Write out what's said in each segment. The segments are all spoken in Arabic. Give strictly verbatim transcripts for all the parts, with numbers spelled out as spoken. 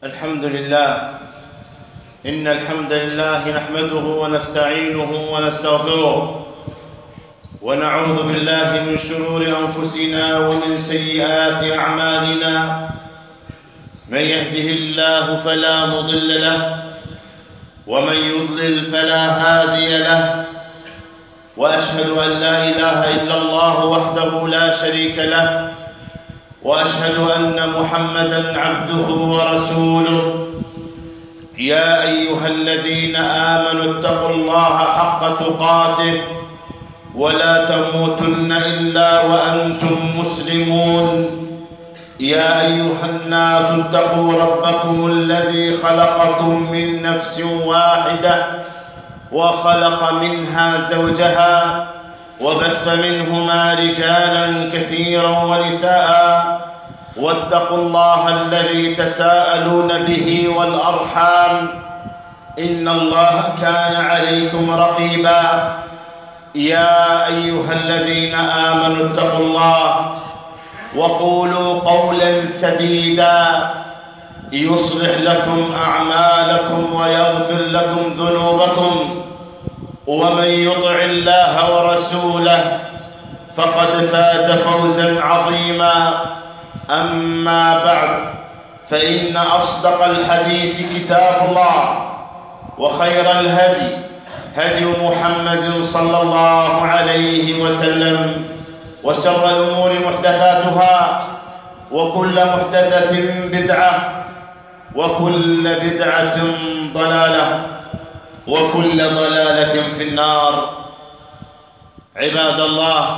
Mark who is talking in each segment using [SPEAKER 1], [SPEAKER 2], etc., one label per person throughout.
[SPEAKER 1] الحمد لله. إن الحمد لله نحمده ونستعينه ونستغفره ونعوذ بالله من شرور أنفسنا ومن سيئات أعمالنا. من يهده الله فلا مضل له ومن يضلل فلا هادي له، وأشهد أن لا إله إلا الله وحده لا شريك له، وأشهد أن محمدًا عبده ورسوله. يا أيها الذين آمنوا اتقوا الله حق تقاته ولا تموتن إلا وأنتم مسلمون. يا أيها الناس اتقوا ربكم الذي خلقكم من نفس واحدة وخلق منها زوجها وبث منهما رجالا كثيرا ونساء، واتقوا الله الذي تساءلون به والأرحام، إن الله كان عليكم رقيبا. يا أيها الذين آمنوا اتقوا الله وقولوا قولا سديدا يصلح لكم أعمالكم ويغفر لكم ذنوبكم، ومن يطع الله ورسوله فقد فاز فوزا عظيما. أما بعد، فإن أصدق الحديث كتاب الله، وخير الهدي هدي محمد صلى الله عليه وسلم، وشر الأمور محدثاتها، وكل محدثة بدعة، وكل بدعة ضلالة، وكل ضلالة في النار. عباد الله،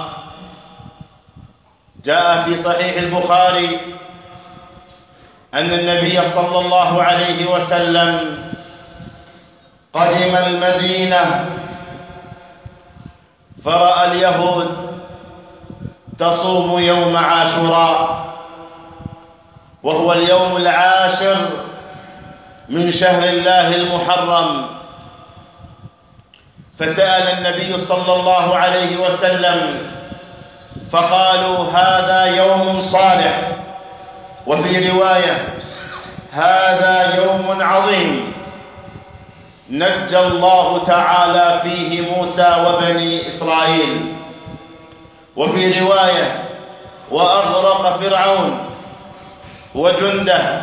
[SPEAKER 1] جاء في صحيح البخاري أن النبي صلى الله عليه وسلم قدم المدينة فرأى اليهود تصوم يوم عاشوراء، وهو اليوم العاشر من شهر الله المحرم، فسأل النبي صلى الله عليه وسلم فقالوا: هذا يوم صالح، وفي رواية: هذا يوم عظيم نجى الله تعالى فيه موسى وبني إسرائيل، وفي رواية: وأغرق فرعون وجنده.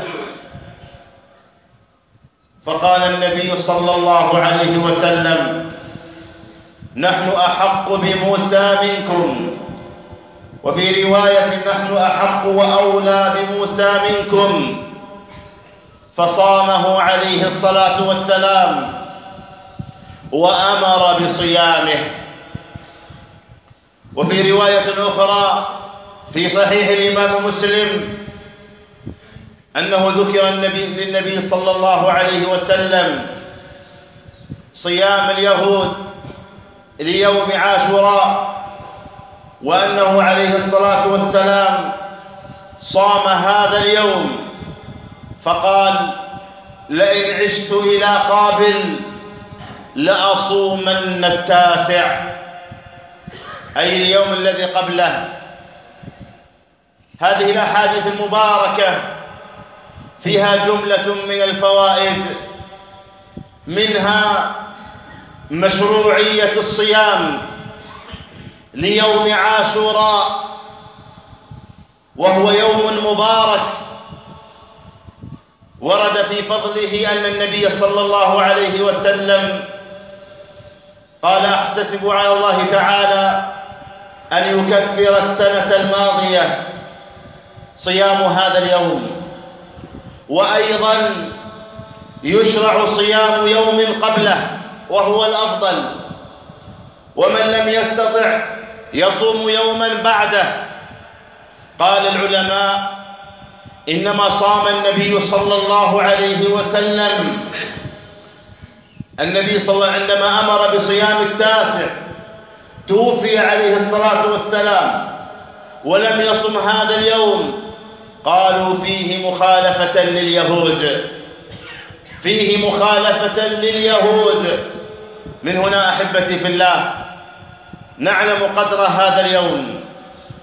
[SPEAKER 1] فقال النبي صلى الله عليه وسلم: نحن أحق بموسى منكم، وفي رواية: نحن أحق وأولى بموسى منكم. فصامه عليه الصلاة والسلام وأمر بصيامه. وفي رواية أخرى في صحيح الإمام مسلم أنه ذكر النبي للنبي صلى الله عليه وسلم صيام اليهود ليوم عاشوراء، وأنه عليه الصلاة والسلام صام هذا اليوم، فقال: لئن عشت إلى قابل لأصومن التاسع، أي اليوم الذي قبله. هذه الأحاديث المباركة فيها جملة من الفوائد، منها مشروعية الصيام ليوم عاشوراء، وهو يوم مبارك ورد في فضله أن النبي صلى الله عليه وسلم قال: أحتسب على الله تعالى أن يكفر السنة الماضية صيام هذا اليوم، وأيضا يشرع صيام يوم قبله وهو الأفضل، ومن لم يستطع يصوم يوما بعده. قال العلماء: إنما صام النبي صلى الله عليه وسلم النبي صلى الله عليه وسلم عندما أمر بصيام التاسع توفي عليه الصلاة والسلام ولم يصم هذا اليوم. قالوا: فيه مخالفة لليهود، فيه مخالفة لليهود. من هنا أحبتي في الله نعلم قدر هذا اليوم،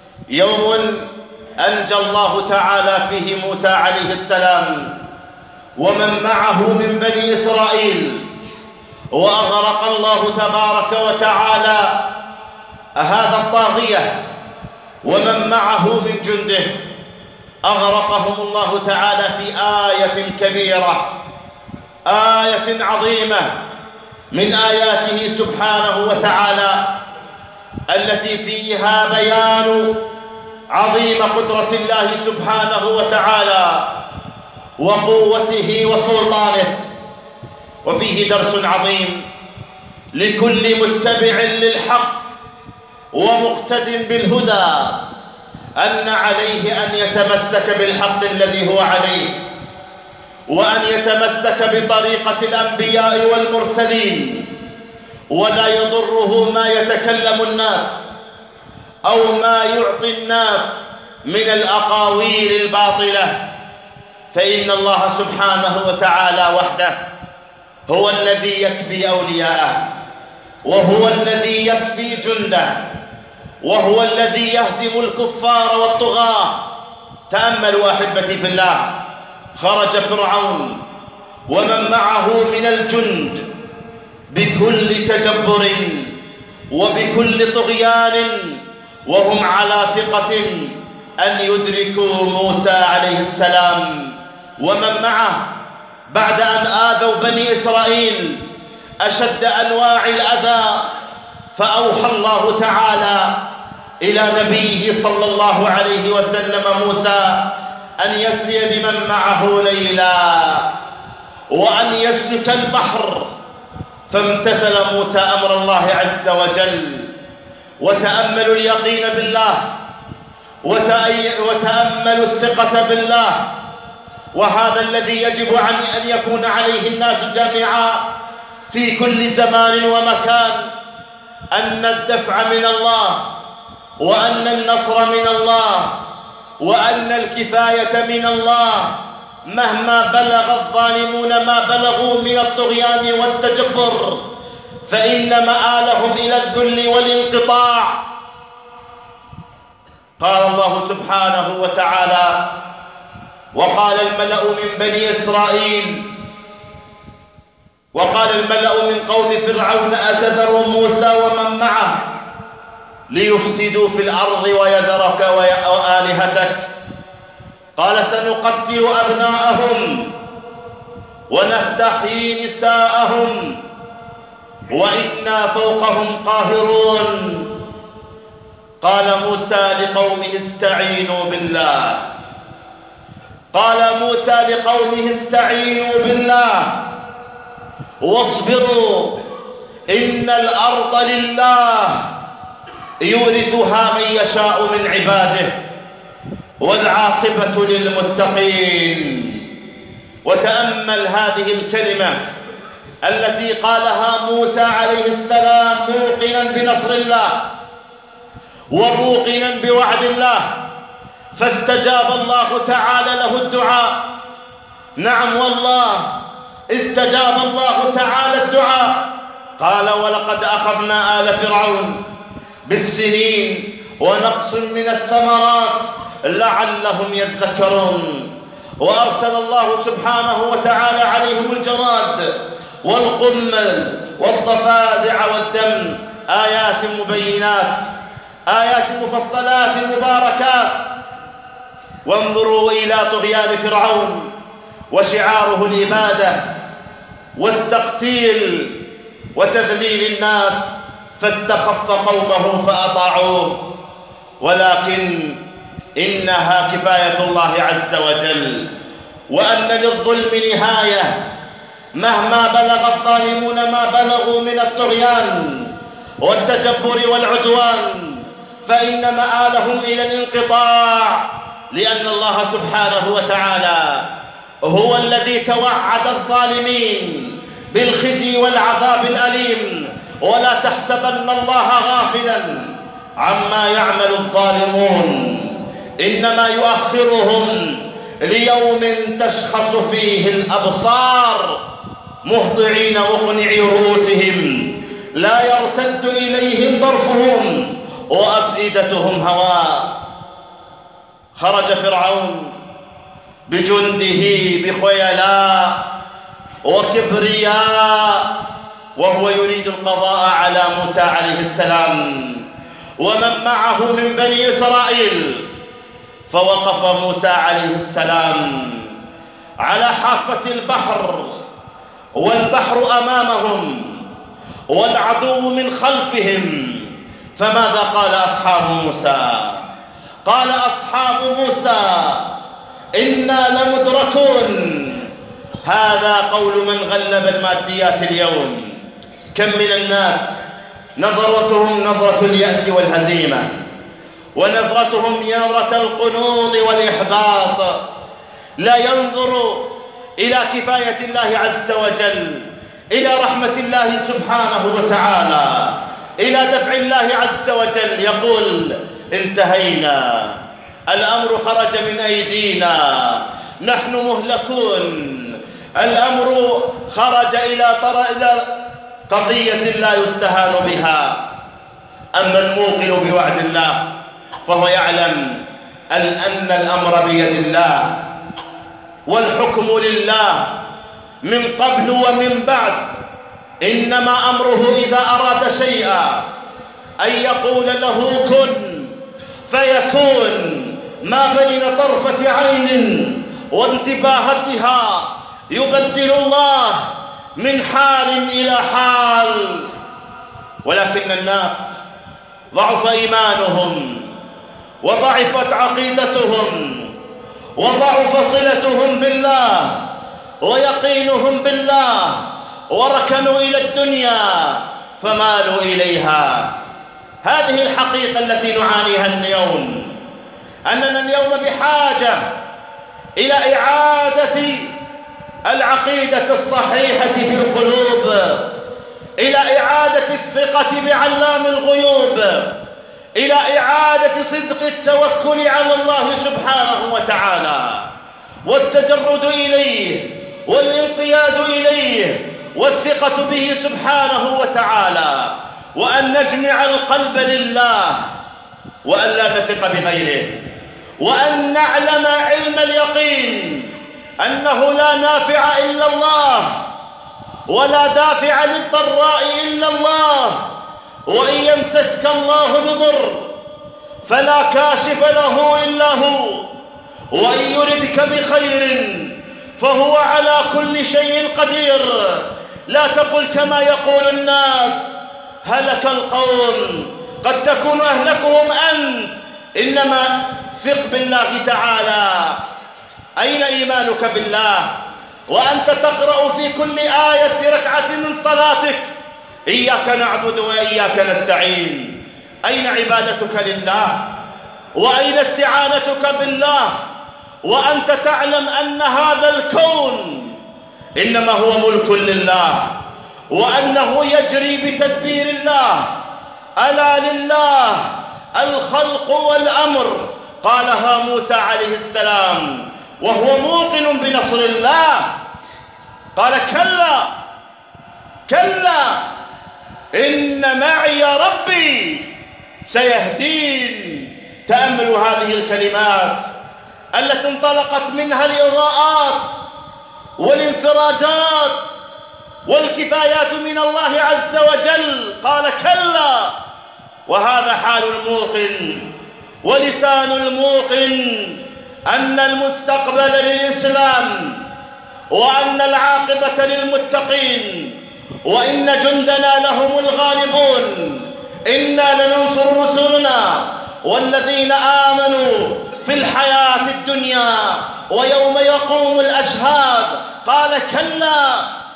[SPEAKER 1] يوم أنجى الله تعالى فيه موسى عليه السلام ومن معه من بني إسرائيل، وأغرق الله تبارك وتعالى هذا الطاغية ومن معه من جنده، أغرقهم الله تعالى في آية كبيرة، آية عظيمة من آياته سبحانه وتعالى التي فيها بيان عظيم قدرة الله سبحانه وتعالى وقوته وسلطانه. وفيه درس عظيم لكل متبع للحق ومقتد بالهدى، أن عليه أن يتمسك بالحق الذي هو عليه، وأن يتمسك بطريقة الأنبياء والمرسلين، ولا يضره ما يتكلم الناس أو ما يعطي الناس من الأقاويل الباطلة، فإن الله سبحانه وتعالى وحده هو الذي يكفي أولياءه، وهو الذي يكفي جنده، وهو الذي يهزم الكفار والطغاة. تأملوا أحبتي في الله، خرج فرعون ومن معه من الجند بكل تجبر وبكل طغيان، وهم على ثقة أن يدركوا موسى عليه السلام ومن معه، بعد أن آذوا بني إسرائيل أشد أنواع الأذى، فأوحى الله تعالى إلى نبيه صلى الله عليه وسلم موسى أن يسري بمن معه ليلا وأن يسلك البحر، فامتثل موسى أمر الله عز وجل. وتأملوا اليقين بالله، وتأملوا الثقة بالله، وهذا الذي يجب أن يكون عليه الناس جميعا في كل زمان ومكان، أن الدفع من الله، وأن النصر من الله، وأن الكفاية من الله، مهما بلغ الظالمون ما بلغوا من الطغيان والتجبر، فإن مآلهم إلى الذل والانقطاع. قال الله سبحانه وتعالى: وقال الملأ من بني إسرائيل وقال الملأ من قوم فرعون أتذر موسى ومن معه ليفسدوا في الأرض ويذرك وآلهتك، قال سنقتل أبناءهم ونستحيي نساءهم وإنا فوقهم قاهرون. قال موسى لقومه استعينوا بالله قال موسى لقومه استعينوا بالله واصبروا إن الأرض لله يورثها من يشاء من عباده والعاقبة للمتقين. وتأمل هذه الكلمة التي قالها موسى عليه السلام موقنا بنصر الله وموقنا بوعد الله، فاستجاب الله تعالى له الدعاء. نعم والله استجاب الله تعالى الدعاء. قال: ولقد أخذنا آل فرعون بالسنين ونقص من الثمرات لعلهم يذكرون. وأرسل الله سبحانه وتعالى عليهم الجراد والقمل والضفادع والدم، آيات مبينات، آيات مفصلات مباركات. وانظروا إلى طغيان فرعون وشعاره الإبادة والتقتيل وتذليل الناس، فاستخف قومه فأطاعوه. ولكن إنها كفاية الله عز وجل، وأن للظلم نهاية، مهما بلغ الظالمون ما بلغوا من الطغيان والتجبر والعدوان، فإن مآلهم إلى الانقطاع، لأن الله سبحانه وتعالى هو الذي توعد الظالمين بالخزي والعذاب الأليم. ولا تحسبن الله غافلا عما يعمل الظالمون، إنما يؤخرهم ليوم تشخص فيه الأبصار مهطعين مقنعي رؤوسهم لا يرتد إليهم طرفهم وأفئدتهم هواء. خرج فرعون بجنده بخيلاء وكبرياء، وهو يريد القضاء على موسى عليه السلام ومن معه من بني إسرائيل. فوقف موسى عليه السلام على حافة البحر، والبحر أمامهم والعدو من خلفهم. فماذا قال أصحاب موسى؟ قال أصحاب موسى: إنا لمدركون. هذا قول من غلب الماديات اليوم. كم من الناس نظرتهم نظرة اليأس والهزيمة، ونظرتهم نظرة القنوط والإحباط، لا ينظر إلى كفاية الله عز وجل، إلى رحمة الله سبحانه وتعالى، إلى دفع الله عز وجل. يقول: انتهينا، الأمر خرج من أيدينا، نحن مهلكون، الأمر خرج إلى إلى قضية لا يستهان بها. أما الموقن بوعد الله فهو يعلم أن الأمر بيد الله والحكم لله من قبل ومن بعد. إنما أمره إذا أراد شيئا أن يقول له كن فيكون، ما بين طرفة عين وانتباهتها يبدل الله من حال إلى حال. ولكن الناس ضعف إيمانهم، وضعفت عقيدتهم، وضعف صلتهم بالله ويقينهم بالله، وركنوا إلى الدنيا فمالوا إليها. هذه الحقيقة التي نعانيها اليوم، أننا اليوم بحاجة إلى إعادة العقيدة الصحيحة في القلوب، إلى إعادة الثقة بعلام الغيوب، إلى إعادة صدق التوكل على الله سبحانه وتعالى، والتجرد إليه والانقياد إليه والثقة به سبحانه وتعالى، وأن نجمع القلب لله، وأن لا نثق بغيره، وأن نعلم علم اليقين أنه لا نافع إلا الله، ولا دافع للضراء إلا الله، وإن يمسسك الله بضر فلا كاشف له إلا هو، وإن يردك بخير فهو على كل شيء قدير. لا تقل كما يقول الناس: هلك القوم، قد تكون أهلكهم أنت. إنما ثق بالله تعالى. أين إيمانك بالله وأنت تقرأ في كل آية ركعة من صلاتك: إياك نعبد وإياك نستعين؟ أين عبادتك لله؟ وأين استعانتك بالله وأنت تعلم أن هذا الكون إنما هو ملك لله، وأنه يجري بتدبير الله؟ ألا لله الخلق والأمر. قالها موسى عليه السلام وهو موقن بنصر الله. قال: كلا كلا إن معي ربي سيهدين. تأملوا هذه الكلمات التي انطلقت منها الإضاءات والانفراجات والكفايات من الله عز وجل. قال: كلا. وهذا حال الموقن ولسان الموقن، أن المستقبل للإسلام، وأن العاقبة للمتقين، وإن جندنا لهم الغالبون. إنا لننصر رسلنا والذين آمنوا في الحياة الدنيا ويوم يقوم الأشهاد. قال: كلا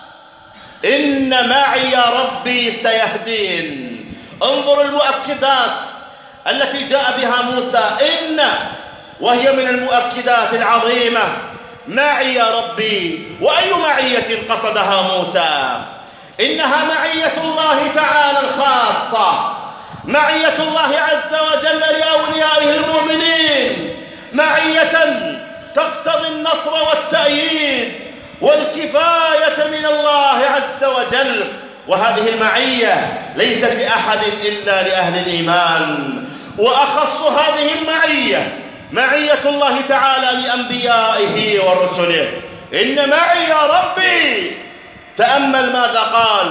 [SPEAKER 1] إن معي ربي سيهدين. انظروا المؤكدات التي جاء بها موسى، إن، وهي من المؤكدات العظيمة. معي ربي. وأي معية قصدها موسى؟ إنها معية الله تعالى الخاصة، معية الله عز وجل لأوليائه المؤمنين، معية تقتضي النصر والتأييد والكفاية من الله عز وجل. وهذه المعية ليست لأحد إلا لأهل الإيمان. وأخص هذه المعية معية الله تعالى لأنبيائه ورسله. إن معي يا ربي. تأمل ماذا قال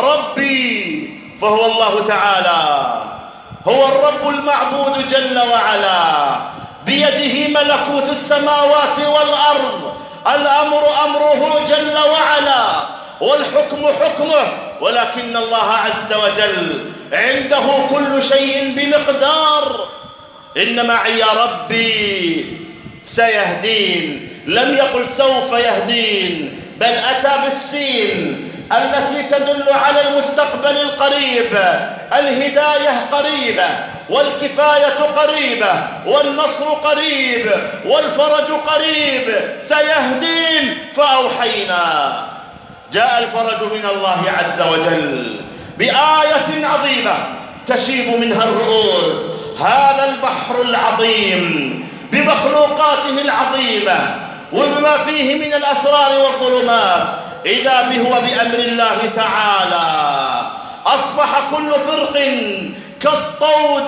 [SPEAKER 1] ربي، فهو الله تعالى، هو الرب المعبود جل وعلا، بيده ملكوت السماوات والأرض، الأمر أمره جل وعلا، والحكم حكمه، ولكن الله عز وجل عنده كل شيء بمقدار. إن معي يا ربي سيهدين، لم يقل سوف يهدين، بل أتى بالسين التي تدل على المستقبل القريب. الهداية قريبة، والكفاية قريبة، والنصر قريب، والفرج قريب. سيهدين فأوحينا. جاء الفرج من الله عز وجل بآية عظيمة تشيب منها الرؤوس. هذا البحر العظيم بمخلوقاته العظيمة وبما فيه من الأسرار والظلمات، إذا به بأمر الله تعالى أصبح كل فرق كالطود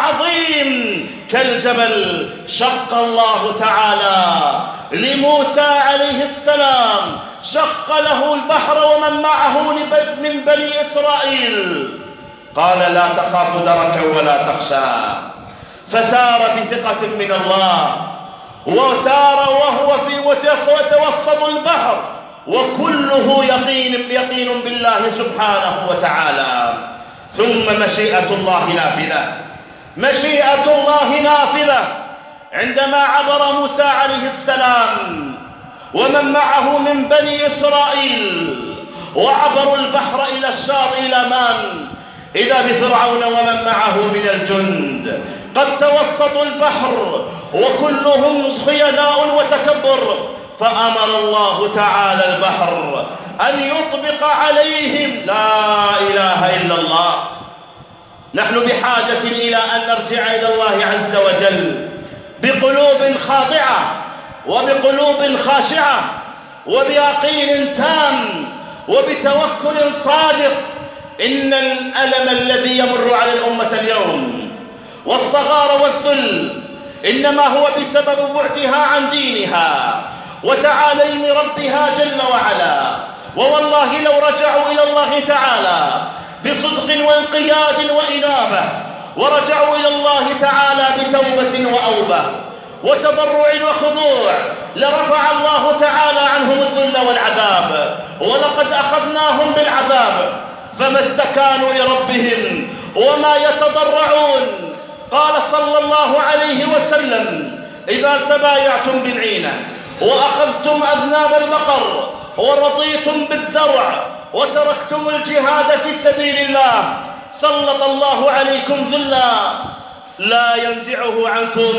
[SPEAKER 1] العظيم كالجبل. شق الله تعالى لموسى عليه السلام، شق له البحر ومن معه من بني إسرائيل، قال لا تخاف دركا ولا تخشى، فسار بثقة من الله، وسار وهو في وتوسط البحر وكله يقين يقين بالله سبحانه وتعالى. ثم مشيئة الله نافذة، مشيئة الله نافذة عندما عبر موسى عليه السلام ومن معه من بني إسرائيل وعبروا البحر إلى الشاطئ إلى من؟ إذا بفرعون ومن معه من الجند قد توسطوا البحر وكلهم خيلاء وتكبر، فأمر الله تعالى البحر أن يطبق عليهم لا إله إلا الله. نحن بحاجة إلى أن نرجع إلى الله عز وجل بقلوب خاضعة وبقلوب خاشعة وبيقين تام وبتوكل صادق. إن الألم الذي يمر على الأمة اليوم والصغار والذل إنما هو بسبب بعدها عن دينها وتعاليم ربها جل وعلا. ووالله لو رجعوا إلى الله تعالى بصدق وانقياد وإنابة، ورجعوا إلى الله تعالى بتوبة وأوبة وتضرع وخضوع، لرفع الله تعالى عنهم الذل والعذاب. ولقد أخذناهم بالعذاب فما استكانوا لربهم وما يتضرعون. قال صلى الله عليه وسلم إذا تبايعتم بالعينة وأخذتم أذناب البقر ورضيتم بالزرع وتركتم الجهاد في سبيل الله سلط الله عليكم ذلا لا ينزعه عنكم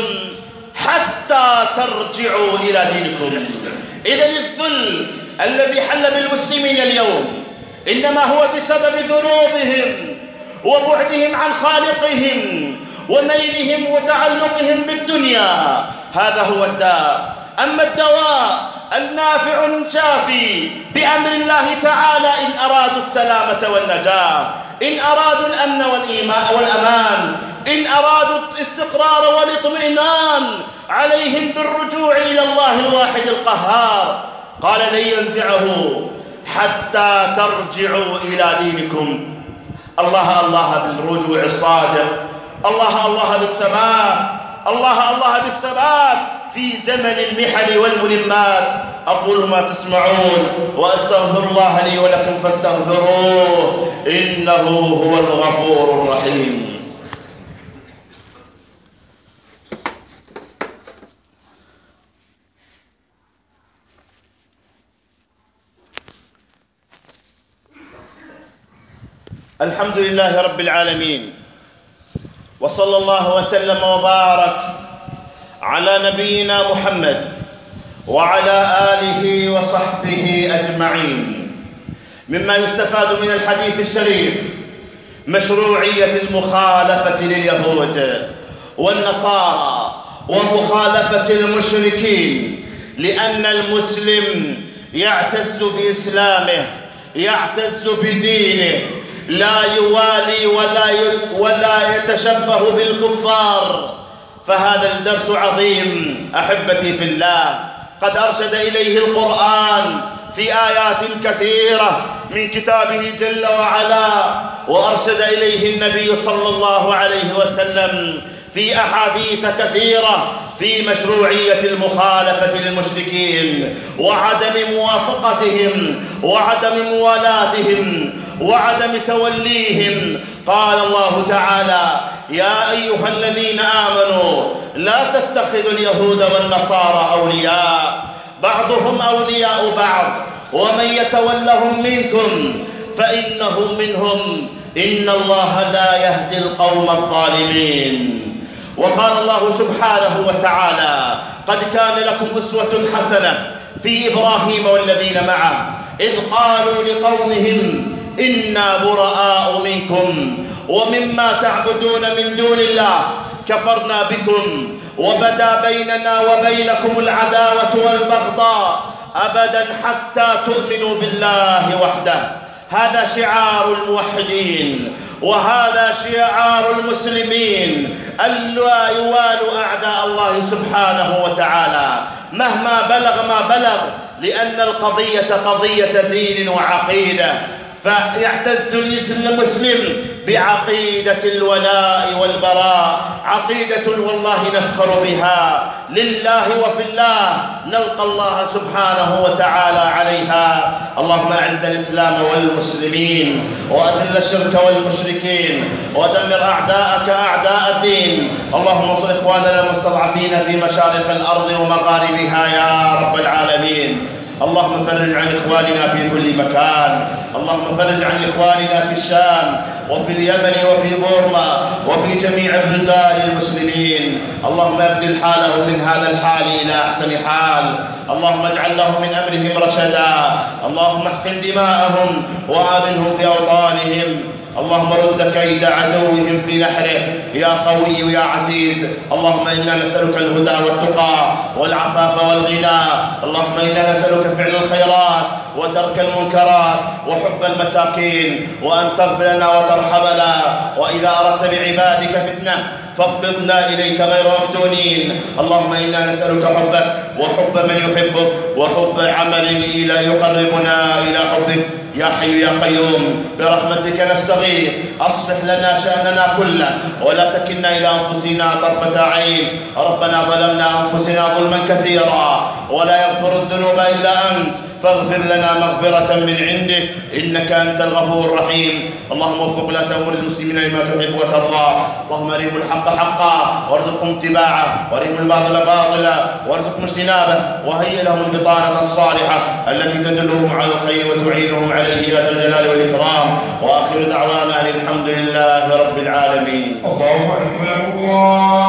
[SPEAKER 1] حتى ترجعوا إلى دينكم. إذن الذل الذي حل بالمسلمين اليوم إنما هو بسبب ذنوبهم وبعدهم عن خالقهم وميلهم وتعلقهم بالدنيا. هذا هو الداء. أما الدواء النافع الشافي بأمر الله تعالى إن أرادوا السلامة والنجاة، إن أرادوا الأمن والإيمان والأمان، إن أرادوا الاستقرار والاطمئنان، عليهم بالرجوع إلى الله الواحد القهار. قال لن ينزعه حتى ترجعوا إلى دينكم. الله الله بالرجوع الصادق، الله الله بالثبات، الله الله بالثبات في زمن المحن والملمات. أقول ما تسمعون وأستغفر الله لي ولكم فاستغفروه إنه هو الغفور الرحيم. الحمد لله رب العالمين، وصلى الله وسلم وبارك على نبينا محمد وعلى آله وصحبه أجمعين. مما يستفاد من الحديث الشريف مشروعية المخالفة لليهود والنصارى ومخالفة المشركين، لأن المسلم يعتز بإسلامه، يعتز بدينه، لا يوالي ولا ولا يتشبه بالكفار. فهذا الدرس عظيم أحبتي في الله، قد أرشد إليه القرآن في آيات كثيرة من كتابه جل وعلا، وأرشد إليه النبي صلى الله عليه وسلم في أحاديث كثيرة في مشروعية المخالفة للمشركين وعدم موافقتهم وعدم موالاتهم وعدم توليهم. قال الله تعالى: يا أيها الذين آمنوا لا تتخذوا اليهود والنصارى أولياء بعضهم أولياء بعض ومن يتولهم منكم فإنه منهم إن الله لا يهدي القوم الظالمين. وقال الله سبحانه وتعالى: قد كان لكم أسوة حسنة في إبراهيم والذين معه إذ قالوا لقومهم إنا براء منكم ومما تعبدون من دون الله كفرنا بكم وبدا بيننا وبينكم العداوة والبغضاء أبدا حتى تؤمنوا بالله وحده. هذا شعار الموحدين وهذا شعار المسلمين ألا يوالوا أعداء الله سبحانه وتعالى مهما بلغ ما بلغ، لأن القضية قضية دين وعقيدة، فيعتز المسلم بعقيدة الولاء والبراء، عقيدة والله نفخر بها لله وفي الله نلقى الله سبحانه وتعالى عليها. اللهم أعز الإسلام والمسلمين وأذل الشرك والمشركين ودمر أعداءك أعداء الدين. اللهم انصر إخواننا المستضعفين في مشارق الأرض ومغاربها يا رب العالمين. اللهم فرج عن إخواننا في كل مكان، اللهم فرج عن إخواننا في الشام وفي اليمن وفي بورما وفي جميع بلدان المسلمين. اللهم ابدل حالهم من هذا الحال إلى أحسن حال، اللهم اجعل لهم من أمرهم رشدا، اللهم احقن دماءهم وآمنهم في أوطانهم، اللهم رد كيد عدوهم في نحره يا قوي يا عزيز. اللهم إنا نسألك الهدى والتقى والعفاف والغنى، اللهم إنا نسألك فعل الخيرات وترك المنكرات وحب المساكين، وأن تغفر لنا وترحمنا، وإذا أردت بعبادك فتنة فاقبضنا إليك غير مفتونين. اللهم إنا نسألك حبك وحب من يحبك وحب عمل إلى يقربنا إلى حبك يا حي يا قيوم. برحمتك نستغيث، أصلح لنا شأننا كله ولا تكلنا إلى أنفسنا طرفة عين. ربنا ظلمنا أنفسنا ظلما كثيرا ولا يغفر الذنوب إلا أنت، فاغفر لنا مغفرة من عندك إنك أنت الغفور الرحيم. اللهم وفق ولاة أمور المسلمين لما تحب وترضى، اللهم أرهم الحق حقا وارزقهم اتباعه وأرهم الباطل باطلا وارزقهم اجتنابه، وهيئ لهم البطانة الصالحة التي تدلهم على الخير وتعينهم عليه يا ذا الجلال والإكرام. وآخر دعوانا أن الحمد لله رب العالمين.
[SPEAKER 2] الله أكبر الله